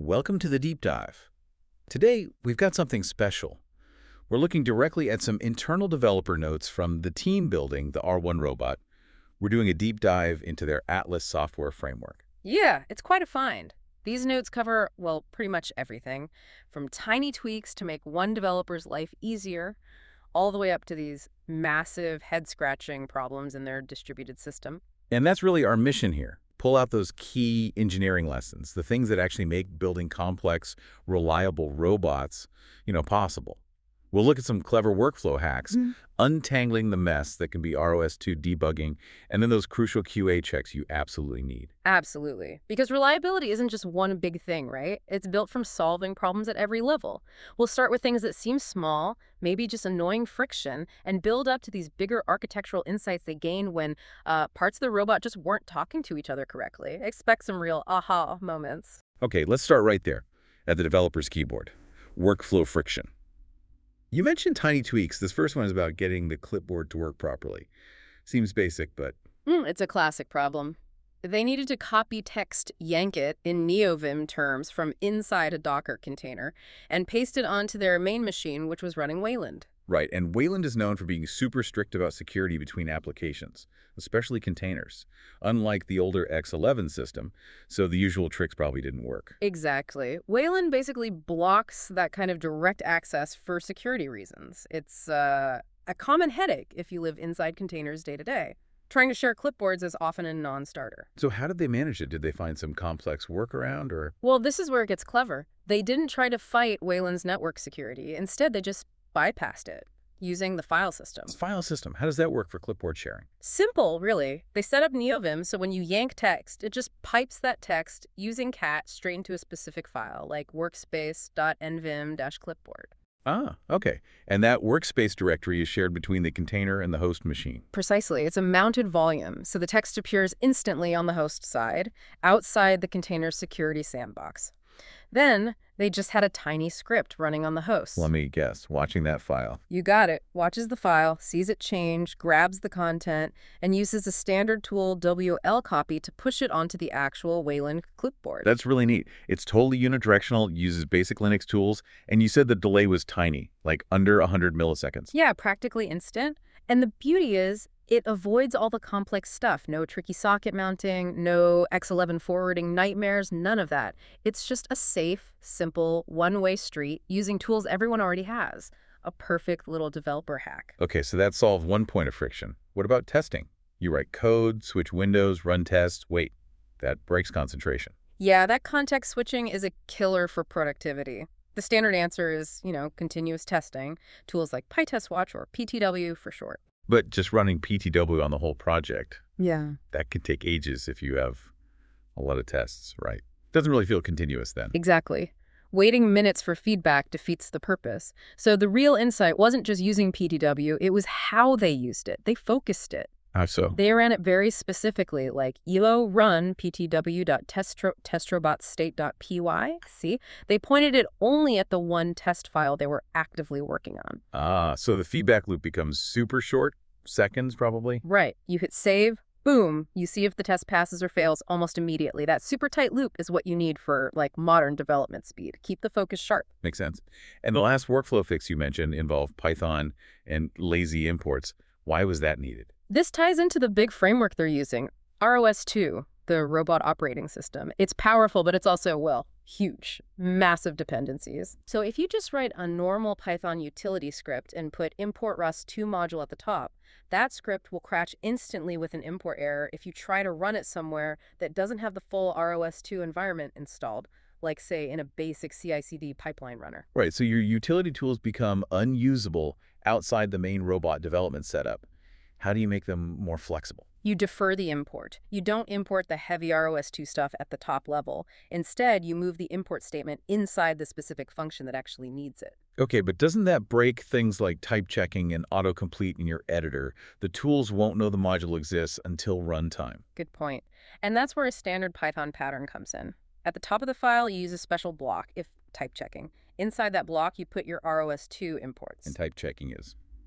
welcome to the Deep Dive. Today, we've got something special. We're looking directly at some internal developer notes from the team building the R1 robot. We're doing a deep dive into their Atlas software framework. Yeah, it's quite a find. These notes cover, well, pretty much everything, from tiny tweaks to make one developer's life easier, all the way up to these massive head-scratching problems in their distributed system. And that's really our mission here. Pull out those key engineering lessons, the things that actually make building complex, reliable robots, possible. We'll look at some clever workflow hacks, untangling the mess that can be ROS2 debugging, and then those crucial QA checks you absolutely need. Absolutely. Because reliability isn't just one big thing, right? It's built from solving problems at every level. We'll start with things that seem small, maybe just annoying friction, and build up to these bigger architectural insights they gain when parts of the robot just weren't talking to each other correctly. Expect some real aha moments. Okay, let's start right there at the developer's keyboard. Workflow friction. You mentioned tiny tweaks. This first one is about getting the clipboard to work properly. Seems basic, but... It's a classic problem. They needed to copy text, yank it, in NeoVim terms from inside a Docker container, and paste it onto their main machine, which was running Wayland. Right, and Wayland is known for being super strict about security between applications, especially containers, unlike the older X11 system, so the usual tricks probably didn't work. Exactly. Wayland basically blocks that kind of direct access for security reasons. It's a common headache if you live inside containers day to day. Trying to share clipboards is often a non-starter. So how did they manage it? Did they find some complex workaround, or...? Well, this is where it gets clever. They didn't try to fight Wayland's network security. Instead, they just bypassed it using the file system. File system. How does that work for clipboard sharing? Simple, really. They set up NeoVim so when you yank text, it just pipes that text using cat straight into a specific file, like workspace.nvim-clipboard. Ah, okay. And that workspace directory is shared between the container and the host machine. Precisely. It's a mounted volume, so the text appears instantly on the host side, outside the container's security sandbox. Then, they just had a tiny script running on the host. Let me guess, watching that file. You got it. Watches the file, sees it change, grabs the content, and uses a standard tool WLCopy to push it onto the actual Wayland clipboard. That's really neat. It's totally unidirectional, uses basic Linux tools, and you said the delay was tiny, like under 100 milliseconds. Yeah, practically instant. And the beauty is, it avoids all the complex stuff. No tricky socket mounting, no X11 forwarding nightmares, none of that. It's just a safe, simple, one-way street using tools everyone already has. A perfect little developer hack. Okay, so that solved one point of friction. What about testing? You write code, switch windows, run tests. Wait, that breaks concentration. Yeah, that context switching is a killer for productivity. The standard answer is, continuous testing, tools like PyTestWatch or PTW for short. But just running PTW on the whole project, yeah, that could take ages if you have a lot of tests, right? Doesn't really feel continuous then. Exactly. Waiting minutes for feedback defeats the purpose. So the real insight wasn't just using PTW, it was how they used it. They focused it. How so? They ran it very specifically, like elo run ptw.testrobot.state.py. See? They pointed it only at the one test file they were actively working on. Ah, so the feedback loop becomes super short, seconds probably? Right. You hit save, boom, you see if the test passes or fails almost immediately. That super tight loop is what you need for, modern development speed. Keep the focus sharp. Makes sense. And the last workflow fix you mentioned involved Python and lazy imports. Why was that needed? This ties into the big framework they're using, ROS2, the robot operating system. It's powerful, but it's also, huge, massive dependencies. So if you just write a normal Python utility script and put import ROS2 module at the top, that script will crash instantly with an import error if you try to run it somewhere that doesn't have the full ROS2 environment installed, like, say, in a basic CI/CD pipeline runner. Right, so your utility tools become unusable outside the main robot development setup. How do you make them more flexible? You defer the import. You don't import the heavy ROS2 stuff at the top level. Instead, you move the import statement inside the specific function that actually needs it. Okay, but doesn't that break things like type checking and autocomplete in your editor? The tools won't know the module exists until runtime. Good point. And that's where a standard Python pattern comes in. At the top of the file, you use a special block, if type checking. Inside that block, you put your ROS2 imports. And type checking is?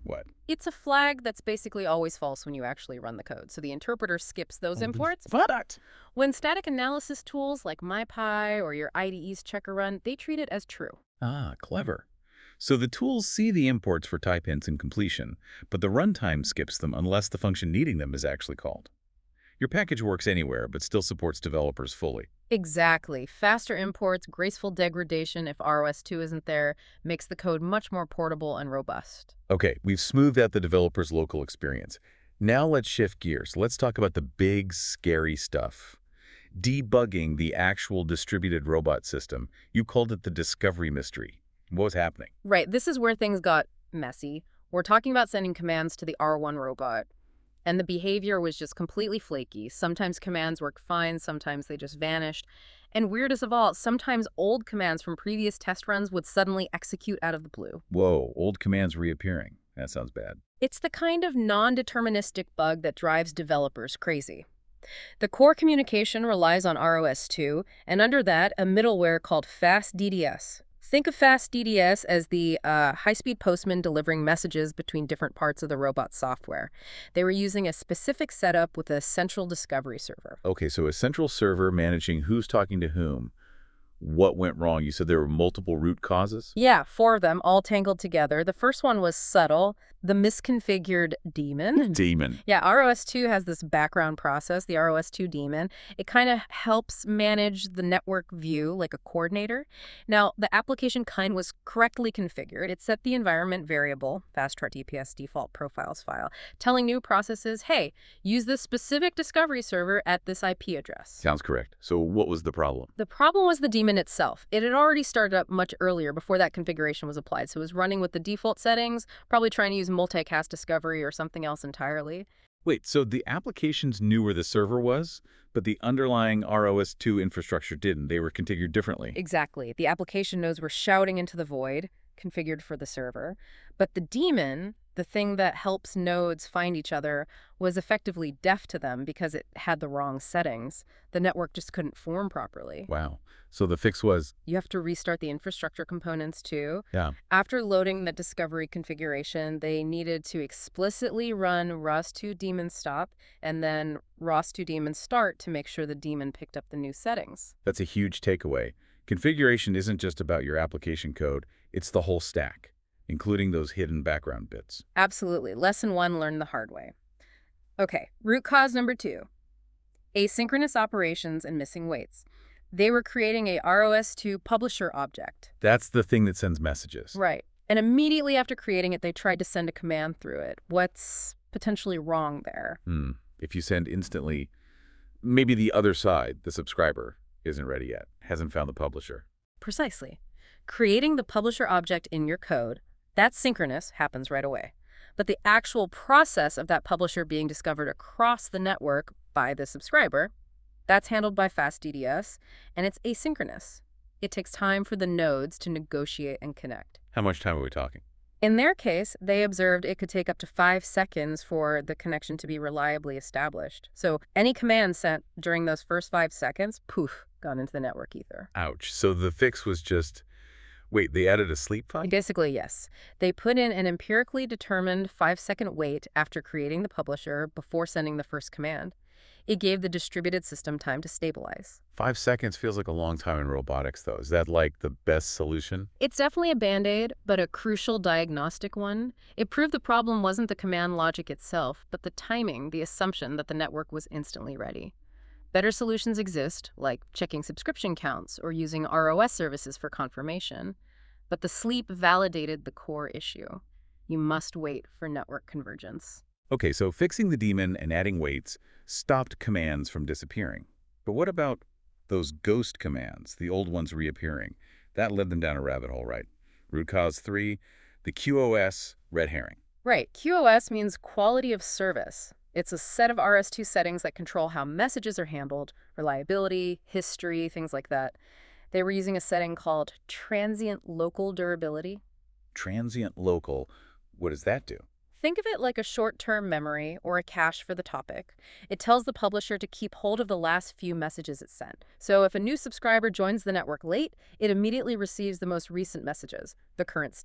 What? It's a flag that's basically always false when you actually run the code, so the interpreter skips those imports. What? When static analysis tools like MyPy or your IDE's checker run, they treat it as true. Ah, clever. So the tools see the imports for type hints and completion, but the runtime skips them unless the function needing them is actually called. Your package works anywhere, but still supports developers fully. Exactly. Faster imports, graceful degradation if ROS2 isn't there, makes the code much more portable and robust. Okay, we've smoothed out the developer's local experience. Now let's shift gears. Let's talk about the big, scary stuff. Debugging the actual distributed robot system. You called it the discovery mystery. What was happening? Right, this is where things got messy. We're talking about sending commands to the R1 robot, and the behavior was just completely flaky. Sometimes commands worked fine, sometimes they just vanished. And weirdest of all, sometimes old commands from previous test runs would suddenly execute out of the blue. Whoa, old commands reappearing. That sounds bad. It's the kind of non-deterministic bug that drives developers crazy. The core communication relies on ROS2, and under that, a middleware called FastDDS. Think of FastDDS as the high-speed postman delivering messages between different parts of the robot software. They were using a specific setup with a central discovery server. Okay, so a central server managing who's talking to whom. What went wrong? You said there were multiple root causes? Yeah, 4 of them, all tangled together. The first one was subtle, the misconfigured daemon. Demon. Yeah, ROS2 has this background process, the ROS2 daemon. It kind of helps manage the network view like a coordinator. Now, the application kind was correctly configured. It set the environment variable, fastchart default profiles file, telling new processes, hey, use this specific discovery server at this IP address. Sounds correct. So what was the problem? The problem was the daemon itself. It had already started up much earlier before that configuration was applied, so it was running with the default settings, probably trying to use multicast discovery or something else entirely. Wait, so the applications knew where the server was, but the underlying ROS2 infrastructure didn't. They were configured differently. Exactly. The application nodes were shouting into the void, configured for the server, but the daemon, the thing that helps nodes find each other, was effectively deaf to them because it had the wrong settings. The network just couldn't form properly. Wow. So the fix was, You have to restart the infrastructure components too. yeah. After loading the discovery configuration, they needed to explicitly run ROS2 daemon stop and then ROS2 daemon start to make sure the daemon picked up the new settings. That's a huge takeaway. Configuration isn't just about your application code, it's the whole stack, including those hidden background bits. Absolutely. Lesson 1 learned the hard way. Okay, root cause number 2. Asynchronous operations and missing waits. They were creating a ROS2 publisher object. That's the thing that sends messages. Right. And immediately after creating it, they tried to send a command through it. What's potentially wrong there? If you send instantly, maybe the other side, the subscriber, isn't ready yet, hasn't found the publisher. Precisely. Creating the publisher object in your code, that's synchronous, happens right away. But the actual process of that publisher being discovered across the network by the subscriber, that's handled by FastDDS, and it's asynchronous. It takes time for the nodes to negotiate and connect. How much time are we talking? In their case, they observed it could take up to 5 seconds for the connection to be reliably established. So any command sent during those first 5 seconds, poof, gone into the network ether. Ouch. So the fix was just, wait, they added a sleep file? Basically, yes. They put in an empirically determined 5-second wait after creating the publisher before sending the first command. It gave the distributed system time to stabilize. 5 seconds feels like a long time in robotics, though. Is that like the best solution? It's definitely a band-aid, but a crucial diagnostic one. It proved the problem wasn't the command logic itself, but the timing, the assumption that the network was instantly ready. Better solutions exist, like checking subscription counts or using ROS services for confirmation. But the sleep validated the core issue. You must wait for network convergence. Okay, so fixing the daemon and adding waits stopped commands from disappearing. But what about those ghost commands, the old ones reappearing? That led them down a rabbit hole, right? Root cause 3, the QoS red herring. Right. QoS means quality of service. It's a set of RS2 settings that control how messages are handled, reliability, history, things like that. They were using a setting called transient local durability. Transient local, what does that do? Think of it like a short-term memory or a cache for the topic. It tells the publisher to keep hold of the last few messages it sent. So if a new subscriber joins the network late, it immediately receives the most recent messages, the current state.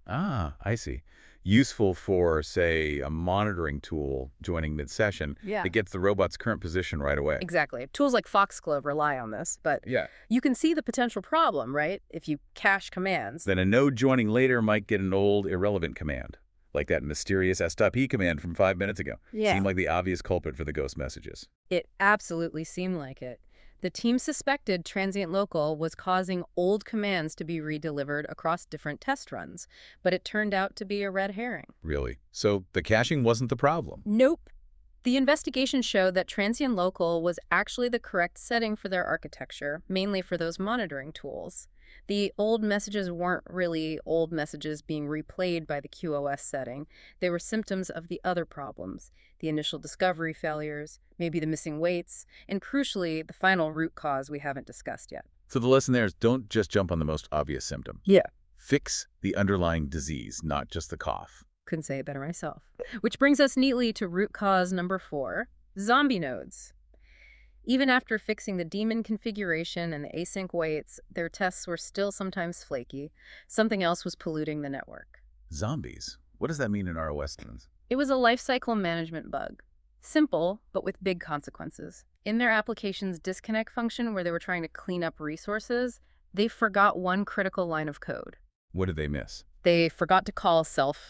Ah, I see. Useful for, say, a monitoring tool joining mid-session Yeah. that gets the robot's current position right away. Exactly. Tools like Foxglove rely on this, but Yeah. you can see the potential problem, right? If you cache commands. Then a node joining later might get an old, irrelevant command, like that mysterious s.e command from 5 minutes ago. Yeah. Seemed like the obvious culprit for the ghost messages. It absolutely seemed like it. The team suspected transient local was causing old commands to be redelivered across different test runs, but it turned out to be a red herring. Really? So the caching wasn't the problem? Nope. The investigation showed that transient local was actually the correct setting for their architecture, mainly for those monitoring tools. The old messages weren't really old messages being replayed by the QoS setting. They were symptoms of the other problems, the initial discovery failures, maybe the missing weights, and crucially, the final root cause we haven't discussed yet. So the lesson there is don't just jump on the most obvious symptom. Yeah. Fix the underlying disease, not just the cough. Couldn't say it better myself. Which brings us neatly to root cause number 4, zombie nodes. Even after fixing the daemon configuration and the async weights, their tests were still sometimes flaky. Something else was polluting the network. Zombies? What does that mean in ROS terms? It was a lifecycle management bug. Simple, but with big consequences. In their application's disconnect function where they were trying to clean up resources, they forgot one critical line of code. What did they miss? They forgot to call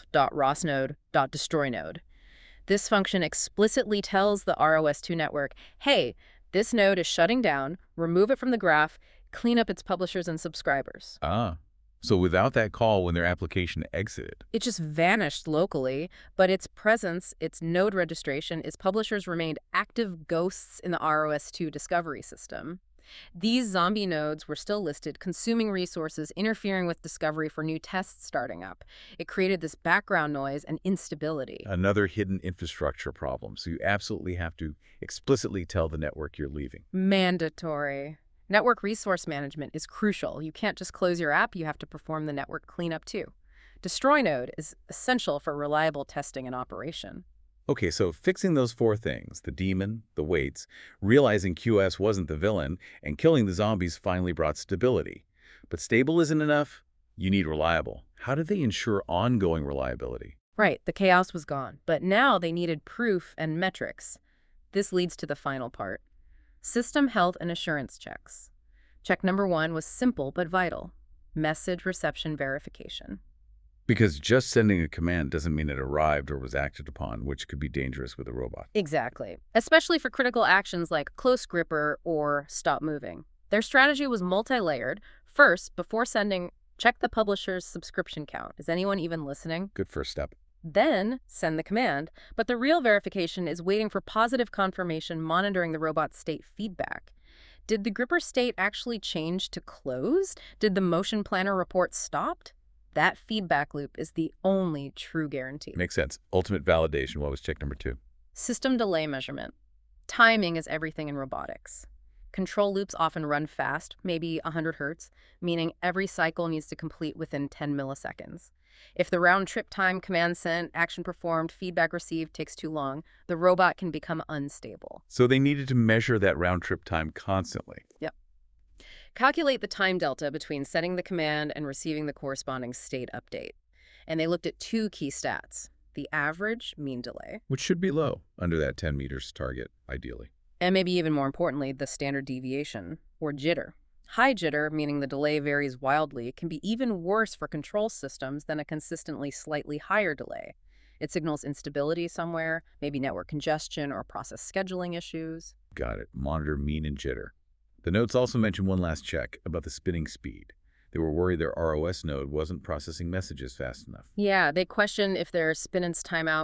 self.rosnode.destroyNode. This function explicitly tells the ROS2 network, hey, this node is shutting down, remove it from the graph, clean up its publishers and subscribers. Ah, so without that call when their application exited. It just vanished locally, but its presence, its node registration, its publishers remained active ghosts in the ROS2 discovery system. These zombie nodes were still listed, consuming resources, interfering with discovery for new tests starting up. It created this background noise and instability. Another hidden infrastructure problem, so you absolutely have to explicitly tell the network you're leaving. Mandatory. Network resource management is crucial. You can't just close your app, you have to perform the network cleanup too. Destroy node is essential for reliable testing and operation. Okay, so fixing those 4 things, the daemon, the weights, realizing QoS wasn't the villain, and killing the zombies finally brought stability. But stable isn't enough. You need reliable. How did they ensure ongoing reliability? Right, the chaos was gone, but now they needed proof and metrics. This leads to the final part. System health and assurance checks. Check number 1 was simple but vital. Message reception verification. Because just sending a command doesn't mean it arrived or was acted upon, which could be dangerous with a robot. Exactly. Especially for critical actions like close gripper or stop moving. Their strategy was multi-layered. First, before sending, check the publisher's subscription count. Is anyone even listening? Good first step. Then, send the command. But the real verification is waiting for positive confirmation, monitoring the robot's state feedback. Did the gripper state actually change to closed? Did the motion planner report stopped? That feedback loop is the only true guarantee. Makes sense. Ultimate validation. What was check number 2? System delay measurement. Timing is everything in robotics. Control loops often run fast, maybe 100 hertz, meaning every cycle needs to complete within 10 milliseconds. If the round-trip time, command sent, action performed, feedback received takes too long, the robot can become unstable. So they needed to measure that round-trip time constantly. Yep. Calculate the time delta between setting the command and receiving the corresponding state update. And they looked at 2 key stats, the average mean delay, Which should be low, under that 10 meters target, ideally. and maybe even more importantly, the standard deviation, or jitter. High jitter, meaning the delay varies wildly, can be even worse for control systems than a consistently slightly higher delay. It signals instability somewhere, maybe network congestion or process scheduling issues. Got it. Monitor mean and jitter. The notes also mention one last check about the spinning speed. They were worried their ROS node wasn't processing messages fast enough. Yeah, they questioned if their spinance timeout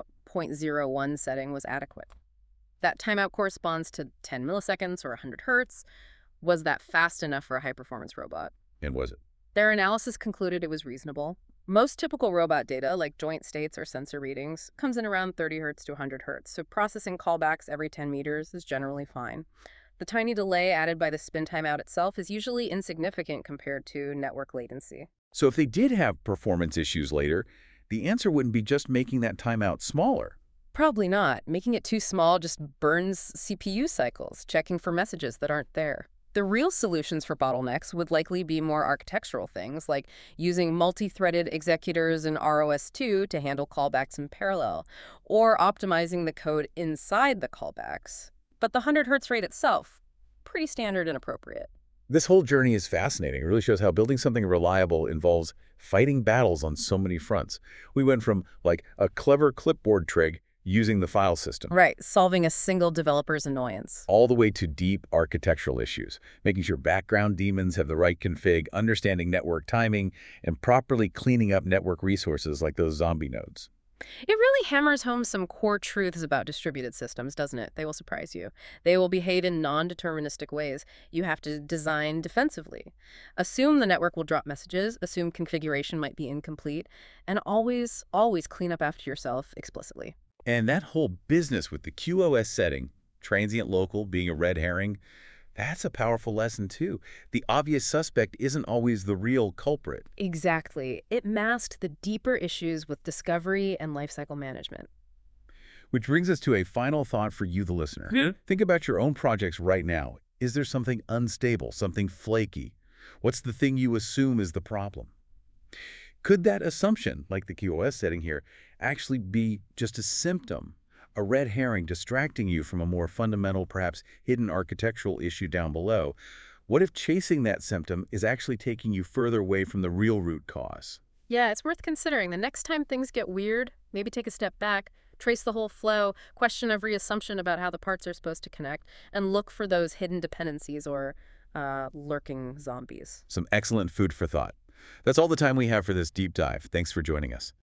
0.01 setting was adequate. That timeout corresponds to 10 milliseconds or 100 hertz. Was that fast enough for a high-performance robot? And was it? Their analysis concluded it was reasonable. Most typical robot data, like joint states or sensor readings, comes in around 30 hertz to 100 hertz, so processing callbacks every 10 meters is generally fine. The tiny delay added by the spin timeout itself is usually insignificant compared to network latency. So if they did have performance issues later, the answer wouldn't be just making that timeout smaller. Probably not. Making it too small just burns CPU cycles, checking for messages that aren't there. The real solutions for bottlenecks would likely be more architectural things, like using multi-threaded executors in ROS2 to handle callbacks in parallel, or optimizing the code inside the callbacks. But the 100 Hz rate itself, pretty standard and appropriate. This whole journey is fascinating. It really shows how building something reliable involves fighting battles on so many fronts. We went from, like, a clever clipboard trig using the file system, Right, solving a single developer's annoyance. all the way to deep architectural issues, making sure background daemons have the right config, understanding network timing, and properly cleaning up network resources like those zombie nodes. It really hammers home some core truths about distributed systems, doesn't it? They will surprise you. They will behave in non-deterministic ways. You have to design defensively. Assume the network will drop messages, assume configuration might be incomplete, and always, always clean up after yourself explicitly. And that whole business with the QoS setting, transient local being a red herring, that's a powerful lesson too. The obvious suspect isn't always the real culprit. Exactly. It masked the deeper issues with discovery and lifecycle management. Which brings us to a final thought for you, the listener. Think about your own projects right now. Is there something unstable, something flaky? What's the thing you assume is the problem? Could that assumption, like the QoS setting here, actually be just a symptom, a red herring distracting you from a more fundamental, perhaps hidden architectural issue down below? What if chasing that symptom is actually taking you further away from the real root cause? Yeah, it's worth considering. The next time things get weird, maybe take a step back, trace the whole flow, question every assumption about how the parts are supposed to connect, and look for those hidden dependencies or lurking zombies. Some excellent food for thought. That's all the time we have for this deep dive. Thanks for joining us.